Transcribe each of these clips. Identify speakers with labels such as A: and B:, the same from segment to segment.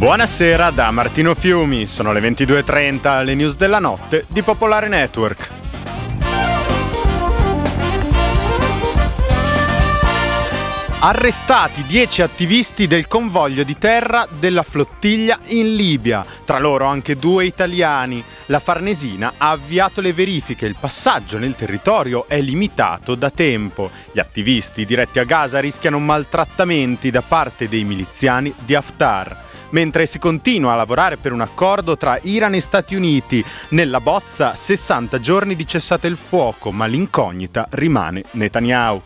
A: Buonasera da Martino Fiumi, sono le 22:30, le news della notte di Popolare Network. Arrestati 10 attivisti del convoglio di terra della flottiglia in Libia, tra loro anche 2 italiani. La Farnesina ha avviato le verifiche, il passaggio nel territorio è limitato da tempo. Gli attivisti diretti a Gaza rischiano maltrattamenti da parte dei miliziani di Haftar. Mentre si continua a lavorare per un accordo tra Iran e Stati Uniti, nella bozza 60 giorni di cessate il fuoco, ma l'incognita rimane Netanyahu.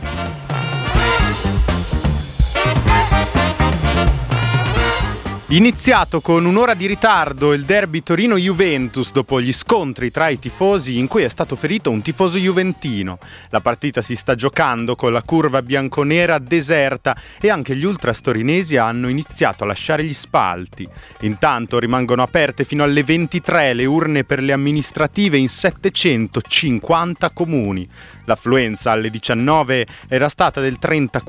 A: Iniziato con un'ora di ritardo il derby Torino-Juventus dopo gli scontri tra i tifosi in cui è stato ferito un tifoso juventino. La partita si sta giocando con la curva bianconera deserta e anche gli ultras torinesi hanno iniziato a lasciare gli spalti. Intanto rimangono aperte fino alle 23 le urne per le amministrative in 750 comuni. L'affluenza alle 19 era stata del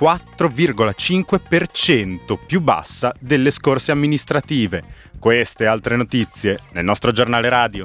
A: 34,5%, più bassa delle scorse amministrative. Queste e altre notizie nel nostro giornale radio.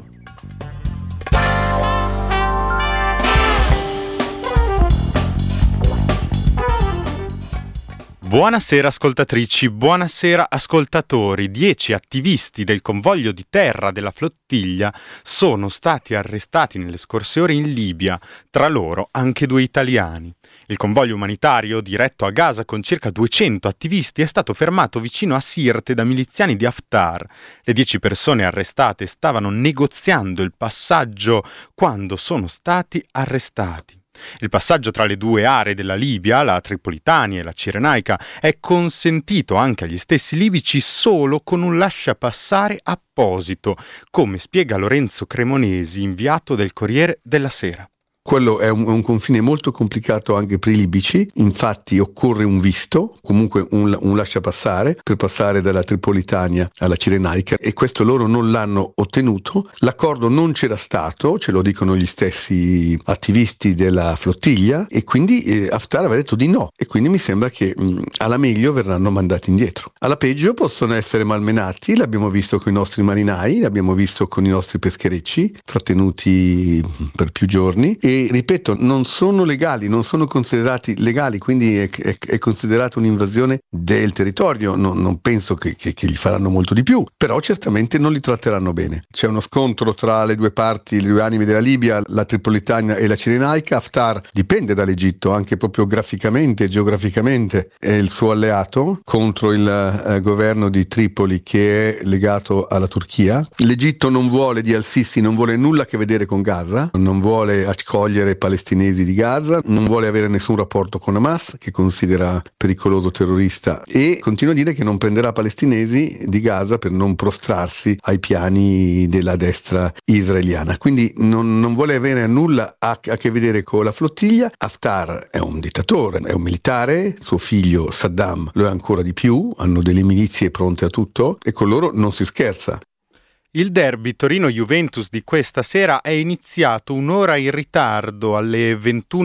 A: Buonasera ascoltatrici, buonasera ascoltatori. 10 attivisti del convoglio di terra della flottiglia sono stati arrestati nelle scorse ore in Libia, tra loro anche 2 italiani. Il convoglio umanitario diretto a Gaza con circa 200 attivisti è stato fermato vicino a Sirte da miliziani di Haftar. Le 10 persone arrestate stavano negoziando il passaggio quando sono stati arrestati. Il passaggio tra le 2 aree della Libia, la Tripolitania e la Cirenaica, è consentito anche agli stessi libici solo con un lasciapassare apposito, come spiega Lorenzo Cremonesi, inviato del Corriere della Sera.
B: Quello è un confine molto complicato anche per i libici, infatti occorre un visto, comunque un lasciapassare per passare dalla Tripolitania alla Cirenaica e questo loro non l'hanno ottenuto. L'accordo non c'era stato, ce lo dicono gli stessi attivisti della flottiglia e quindi Haftar aveva detto di no e quindi mi sembra che alla meglio verranno mandati indietro. Alla peggio possono essere malmenati, l'abbiamo visto con i nostri marinai, l'abbiamo visto con i nostri pescherecci trattenuti per più giorni e ripeto, non sono legali, non sono considerati legali, quindi è considerata un'invasione del territorio. Non penso che gli faranno molto di più, però certamente non li tratteranno bene. C'è uno scontro tra le 2 parti, le 2 anime della Libia, la Tripolitania e la Cirenaica. Haftar dipende dall'Egitto, anche proprio graficamente e geograficamente è il suo alleato contro il governo di Tripoli che è legato alla Turchia. L'Egitto non vuole di al-Sisi, non vuole nulla a che vedere con Gaza, non vuole accogliere i palestinesi di Gaza, non vuole avere nessun rapporto con Hamas che considera pericoloso terrorista e continua a dire che non prenderà palestinesi di Gaza per non prostrarsi ai piani della destra israeliana, quindi non vuole avere nulla a che vedere con la flottiglia. Haftar è un dittatore, è un militare, suo figlio Saddam lo è ancora di più, hanno delle milizie pronte a tutto e con loro non si scherza.
A: Il derby Torino-Juventus di questa sera è iniziato un'ora in ritardo alle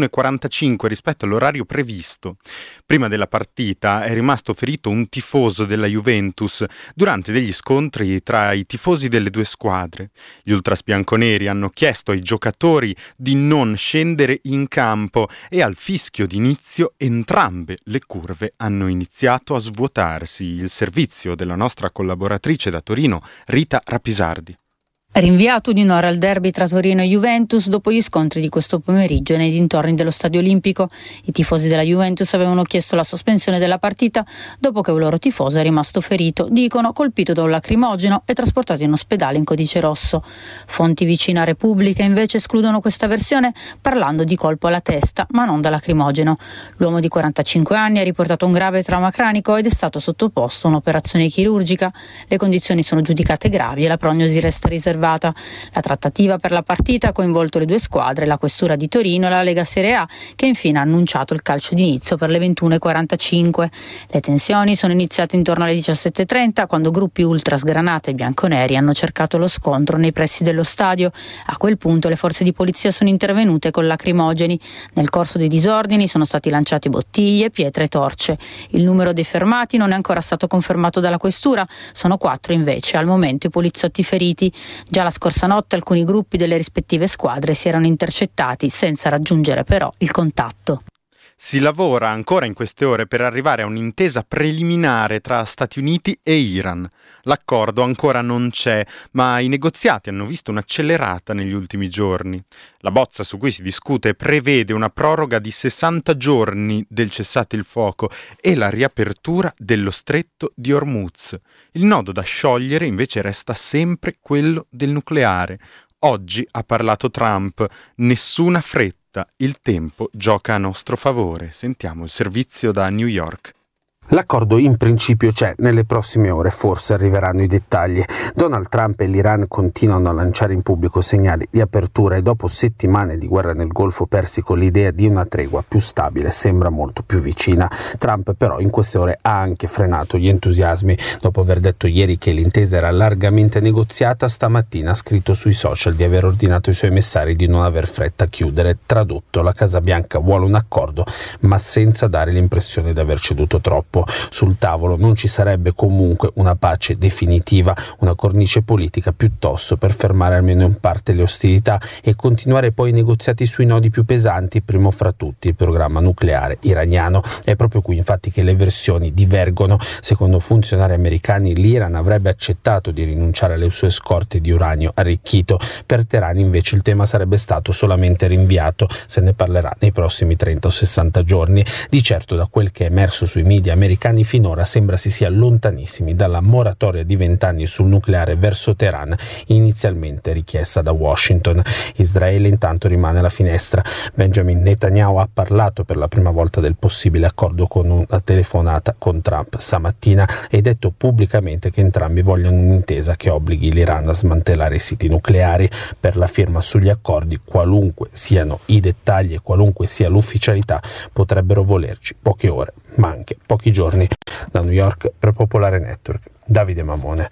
A: 21:45 rispetto all'orario previsto. Prima della partita è rimasto ferito un tifoso della Juventus durante degli scontri tra i tifosi delle 2 squadre. Gli ultras bianconeri hanno chiesto ai giocatori di non scendere in campo e al fischio d'inizio entrambe le curve hanno iniziato a svuotarsi. Il servizio della nostra collaboratrice da Torino, Rita Rapisardi.
C: Rinviato di un'ora il derby tra Torino e Juventus dopo gli scontri di questo pomeriggio nei dintorni dello Stadio Olimpico. I tifosi della Juventus avevano chiesto la sospensione della partita dopo che un loro tifoso è rimasto ferito, dicono colpito da un lacrimogeno e trasportato in ospedale in codice rosso. Fonti vicine a Repubblica invece escludono questa versione parlando di colpo alla testa, ma non da lacrimogeno. L'uomo di 45 anni ha riportato un grave trauma cranico ed è stato sottoposto a un'operazione chirurgica. Le condizioni sono giudicate gravi e la prognosi resta riservata riservata. La trattativa per la partita ha coinvolto le due squadre, la Questura di Torino e la Lega Serie A, che infine ha annunciato il calcio d'inizio per le 21:45. Le tensioni sono iniziate intorno alle 17:30, quando gruppi ultras granata e bianconeri hanno cercato lo scontro nei pressi dello stadio. A quel punto le forze di polizia sono intervenute con lacrimogeni. Nel corso dei disordini sono stati lanciati bottiglie, pietre e torce. Il numero dei fermati non è ancora stato confermato dalla Questura, sono 4 invece al momento i poliziotti feriti. Già la scorsa notte alcuni gruppi delle rispettive squadre si erano intercettati senza raggiungere però il contatto.
A: Si lavora ancora in queste ore per arrivare a un'intesa preliminare tra Stati Uniti e Iran. L'accordo ancora non c'è, ma i negoziati hanno visto un'accelerata negli ultimi giorni. La bozza su cui si discute prevede una proroga di 60 giorni del cessate il fuoco e la riapertura dello stretto di Hormuz. Il nodo da sciogliere invece resta sempre quello del nucleare. Oggi ha parlato Trump, nessuna fretta. Il tempo gioca a nostro favore. Sentiamo il servizio da New York.
D: L'accordo in principio c'è, nelle prossime ore forse arriveranno i dettagli. Donald Trump e l'Iran continuano a lanciare in pubblico segnali di apertura e dopo settimane di guerra nel Golfo Persico l'idea di una tregua più stabile sembra molto più vicina. Trump però in queste ore ha anche frenato gli entusiasmi. Dopo aver detto ieri che l'intesa era largamente negoziata, stamattina ha scritto sui social di aver ordinato ai suoi emissari di non aver fretta a chiudere. Tradotto, la Casa Bianca vuole un accordo ma senza dare l'impressione di aver ceduto troppo. Sul tavolo non ci sarebbe comunque una pace definitiva, una cornice politica piuttosto per fermare almeno in parte le ostilità e continuare poi i negoziati sui nodi più pesanti, primo fra tutti il programma nucleare iraniano. È proprio qui infatti che le versioni divergono. Secondo funzionari americani l'Iran avrebbe accettato di rinunciare alle sue scorte di uranio arricchito. Per Teheran invece il tema sarebbe stato solamente rinviato, se ne parlerà nei prossimi 30 o 60 giorni. Di certo da quel che è emerso sui media americani finora sembra si sia lontanissimi dalla moratoria di 20 anni sul nucleare verso Teheran, inizialmente richiesta da Washington. Israele intanto rimane alla finestra. Benjamin Netanyahu ha parlato per la prima volta del possibile accordo con una telefonata con Trump stamattina e detto pubblicamente che entrambi vogliono un'intesa che obblighi l'Iran a smantellare i siti nucleari. Per la firma sugli accordi, qualunque siano i dettagli e qualunque sia l'ufficialità, potrebbero volerci poche ore, ma anche pochi giorni. Da New York per Popolare Network, Davide Mamone.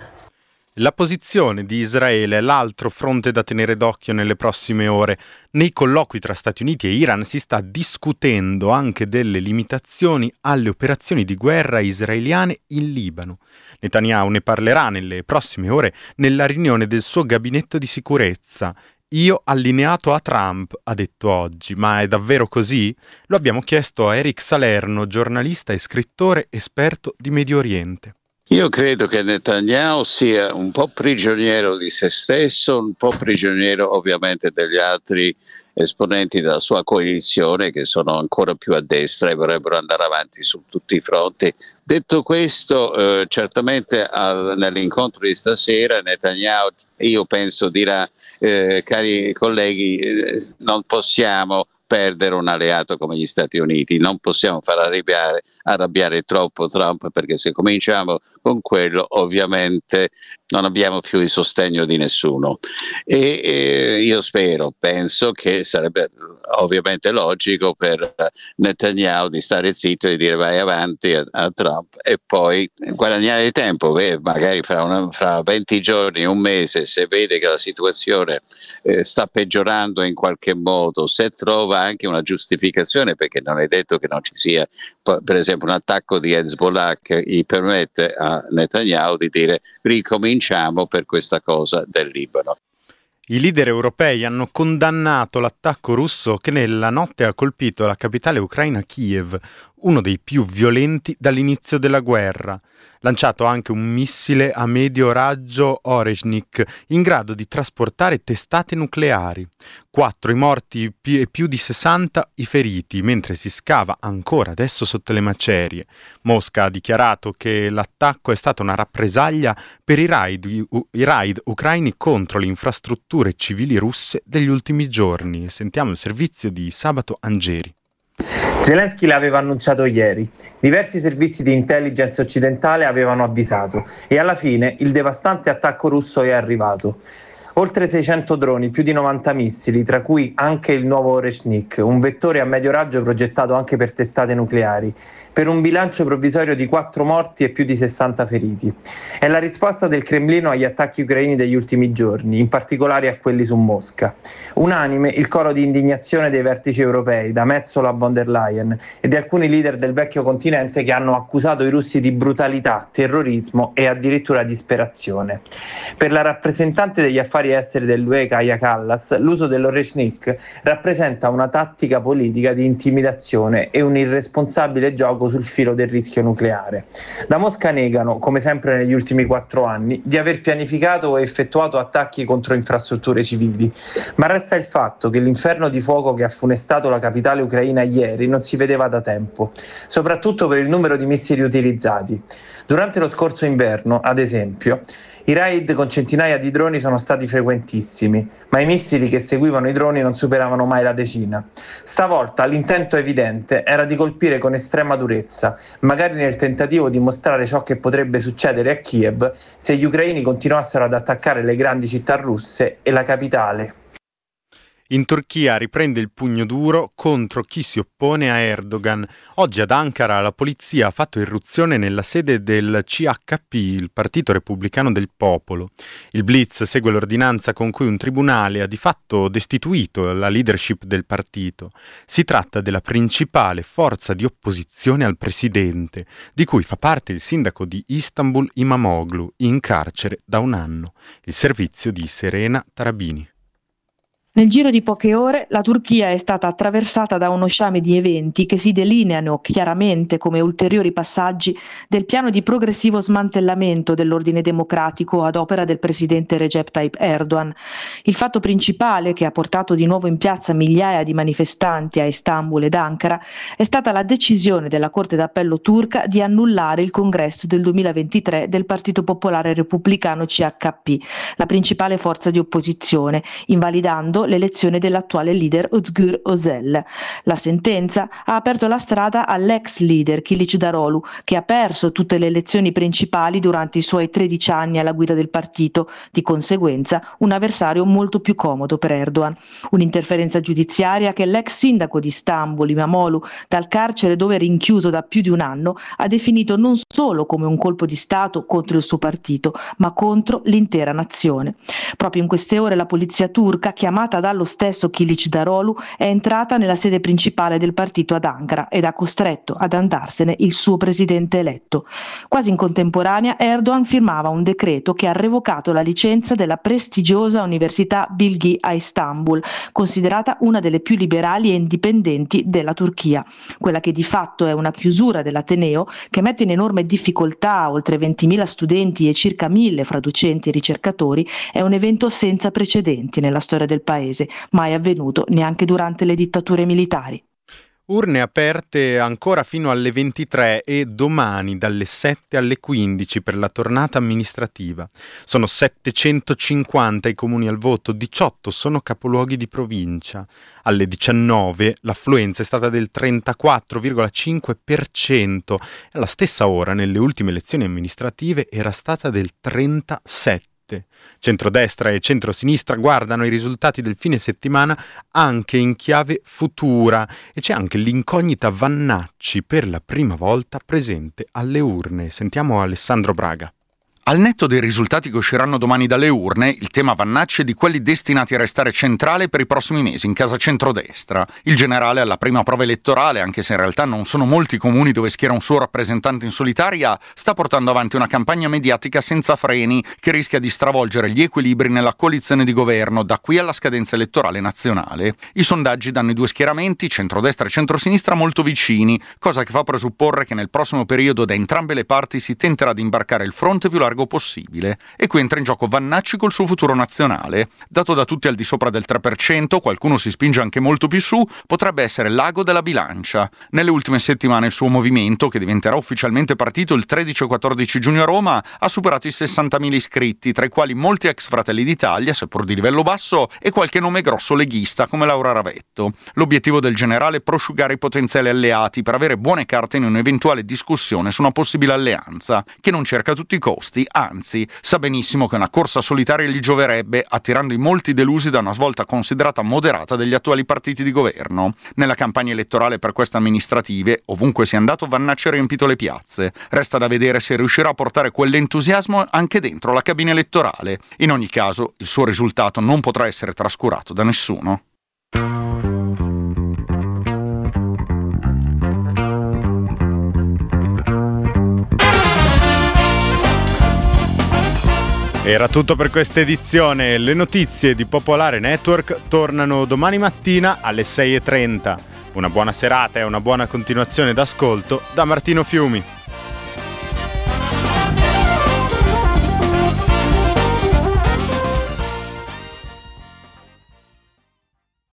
A: La posizione di Israele è l'altro fronte da tenere d'occhio nelle prossime ore. Nei colloqui tra Stati Uniti e Iran si sta discutendo anche delle limitazioni alle operazioni di guerra israeliane in Libano. Netanyahu ne parlerà nelle prossime ore nella riunione del suo gabinetto di sicurezza. Io allineato a Trump, ha detto oggi, ma è davvero così? Lo abbiamo chiesto a Eric Salerno, giornalista e scrittore esperto di Medio Oriente.
E: Io credo che Netanyahu sia un po' prigioniero di se stesso, un po' prigioniero ovviamente degli altri esponenti della sua coalizione che sono ancora più a destra e vorrebbero andare avanti su tutti i fronti. Detto questo, certamente nell'incontro di stasera Netanyahu, io penso, dirà, cari colleghi, non possiamo perdere un alleato come gli Stati Uniti, non possiamo far arrabbiare troppo Trump, perché se cominciamo con quello ovviamente non abbiamo più il sostegno di nessuno e io penso che sarebbe ovviamente logico per Netanyahu di stare zitto e di dire vai avanti a Trump e poi guadagnare tempo, magari fra 20 giorni, un mese, se vede che la situazione sta peggiorando in qualche modo, se trova anche una giustificazione, perché non è detto che non ci sia per esempio un attacco di Hezbollah che gli permette a Netanyahu di dire ricominciamo per questa cosa del Libano.
A: I leader europei hanno condannato l'attacco russo che nella notte ha colpito la capitale ucraina Kiev, uno dei più violenti dall'inizio della guerra. Lanciato anche un missile a medio raggio Oreshnik in grado di trasportare testate nucleari. 4 i morti e più di 60 i feriti, mentre si scava ancora adesso sotto le macerie. Mosca ha dichiarato che l'attacco è stata una rappresaglia per i raid ucraini contro le infrastrutture civili russe degli ultimi giorni. Sentiamo il servizio di Sabato Angeri.
F: Zelensky l'aveva annunciato ieri, diversi servizi di intelligence occidentale avevano avvisato e alla fine il devastante attacco russo è arrivato. Oltre 600 droni, più di 90 missili, tra cui anche il nuovo Oreshnik, un vettore a medio raggio progettato anche per testate nucleari, per un bilancio provvisorio di 4 morti e più di 60 feriti. È la risposta del Cremlino agli attacchi ucraini degli ultimi giorni, in particolare a quelli su Mosca. Unanime il coro di indignazione dei vertici europei, da Metsola a von der Leyen, e di alcuni leader del vecchio continente che hanno accusato i russi di brutalità, terrorismo e addirittura disperazione. Per la rappresentante degli affari esteri dell'UE, Kaja Kallas, l'uso dell'Oreshnik rappresenta una tattica politica di intimidazione e un irresponsabile gioco sul filo del rischio nucleare. Da Mosca negano, come sempre negli ultimi 4 anni, di aver pianificato o effettuato attacchi contro infrastrutture civili, ma resta il fatto che l'inferno di fuoco che ha funestato la capitale ucraina ieri non si vedeva da tempo, soprattutto per il numero di missili utilizzati. Durante lo scorso inverno, ad esempio, i raid con centinaia di droni sono stati frequentissimi, ma i missili che seguivano i droni non superavano mai la decina. Stavolta l'intento evidente era di colpire con estrema durezza, magari nel tentativo di mostrare ciò che potrebbe succedere a Kiev se gli ucraini continuassero ad attaccare le grandi città russe e la capitale.
A: In Turchia riprende il pugno duro contro chi si oppone a Erdogan. Oggi ad Ankara la polizia ha fatto irruzione nella sede del CHP, il Partito Repubblicano del Popolo. Il blitz segue l'ordinanza con cui un tribunale ha di fatto destituito la leadership del partito. Si tratta della principale forza di opposizione al presidente, di cui fa parte il sindaco di Istanbul Imamoglu, in carcere da 1 anno. Il servizio di Serena Tarabini.
G: Nel giro di poche ore la Turchia è stata attraversata da uno sciame di eventi che si delineano chiaramente come ulteriori passaggi del piano di progressivo smantellamento dell'ordine democratico ad opera del presidente Recep Tayyip Erdogan. Il fatto principale che ha portato di nuovo in piazza migliaia di manifestanti a Istanbul ed Ankara è stata la decisione della Corte d'Appello turca di annullare il congresso del 2023 del Partito Popolare Repubblicano CHP, la principale forza di opposizione, invalidando l'elezione dell'attuale leader Özgür Özel. La sentenza ha aperto la strada all'ex leader Kılıçdaroğlu, che ha perso tutte le elezioni principali durante i suoi 13 anni alla guida del partito, di conseguenza un avversario molto più comodo per Erdogan. Un'interferenza giudiziaria che l'ex sindaco di Istanbul, Imamoglu, dal carcere dove è rinchiuso da più di 1 anno, ha definito non solo come un colpo di Stato contro il suo partito, ma contro l'intera nazione. Proprio in queste ore la polizia turca, chiamata dallo stesso Kılıçdaroğlu, è entrata nella sede principale del partito ad Ankara ed ha costretto ad andarsene il suo presidente eletto. Quasi in contemporanea Erdogan firmava un decreto che ha revocato la licenza della prestigiosa Università Bilgi a Istanbul, considerata una delle più liberali e indipendenti della Turchia. Quella che di fatto è una chiusura dell'Ateneo che mette in enorme difficoltà oltre 20.000 studenti e circa 1.000 fra docenti e ricercatori è un evento senza precedenti nella storia del paese, mai avvenuto neanche durante le dittature militari.
A: Urne aperte ancora fino alle 23 e domani dalle 7 alle 15 per la tornata amministrativa. Sono 750 i comuni al voto, 18 sono capoluoghi di provincia. Alle 19 l'affluenza è stata del 34,5% e alla stessa ora nelle ultime elezioni amministrative era stata del 37%. Centrodestra e centrosinistra guardano i risultati del fine settimana anche in chiave futura e c'è anche l'incognita Vannacci per la prima volta presente alle urne. Sentiamo Alessandro Braga.
H: Al netto dei risultati che usciranno domani dalle urne, il tema Vannacci è di quelli destinati a restare centrale per i prossimi mesi in casa centrodestra. Il generale alla prima prova elettorale, anche se in realtà non sono molti i comuni dove schiera un suo rappresentante in solitaria, sta portando avanti una campagna mediatica senza freni che rischia di stravolgere gli equilibri nella coalizione di governo da qui alla scadenza elettorale nazionale. I sondaggi danno i due schieramenti, centrodestra e centrosinistra, molto vicini, cosa che fa presupporre che nel prossimo periodo da entrambe le parti si tenterà di imbarcare il fronte più largo possibile. E qui entra in gioco Vannacci col suo futuro nazionale. Dato da tutti al di sopra del 3%, qualcuno si spinge anche molto più su, potrebbe essere l'ago della bilancia. Nelle ultime settimane il suo movimento, che diventerà ufficialmente partito il 13 e 14 giugno a Roma, ha superato i 60.000 iscritti, tra i quali molti ex Fratelli d'Italia, seppur di livello basso, e qualche nome grosso leghista come Laura Ravetto. L'obiettivo del generale è prosciugare i potenziali alleati per avere buone carte in un'eventuale discussione su una possibile alleanza, che non cerca a tutti i costi anzi, sa benissimo che una corsa solitaria gli gioverebbe, attirando in molti delusi da una svolta considerata moderata degli attuali partiti di governo. Nella campagna elettorale per queste amministrative, ovunque sia andato, Vannacci ha riempito le piazze. Resta da vedere se riuscirà a portare quell'entusiasmo anche dentro la cabina elettorale. In ogni caso, il suo risultato non potrà essere trascurato da nessuno.
A: Era tutto per questa edizione. Le notizie di Popolare Network tornano domani mattina alle 6:30. Una buona serata e una buona continuazione d'ascolto da Martino Fiumi.